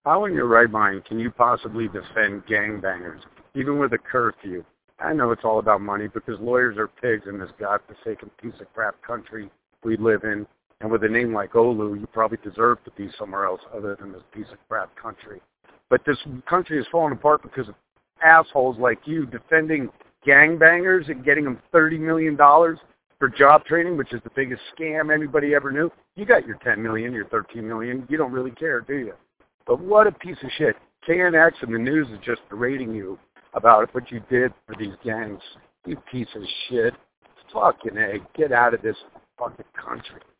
How in your right mind can you possibly defend gangbangers, even with a curfew? I know it's all about money because lawyers are pigs in this godforsaken piece of crap country we live in. And with a name like Olu, you probably deserve to be somewhere else other than this piece of crap country. But this country is falling apart because of assholes like you defending gangbangers and getting them $30 million for job training, which is the biggest scam anybody ever knew. You got your $10 million, your $13 million. You don't really care, do you? But what a piece of shit. KNX and the news is just berating you about what you did for these gangs. You piece of shit. Fucking A. Get out of this fucking country.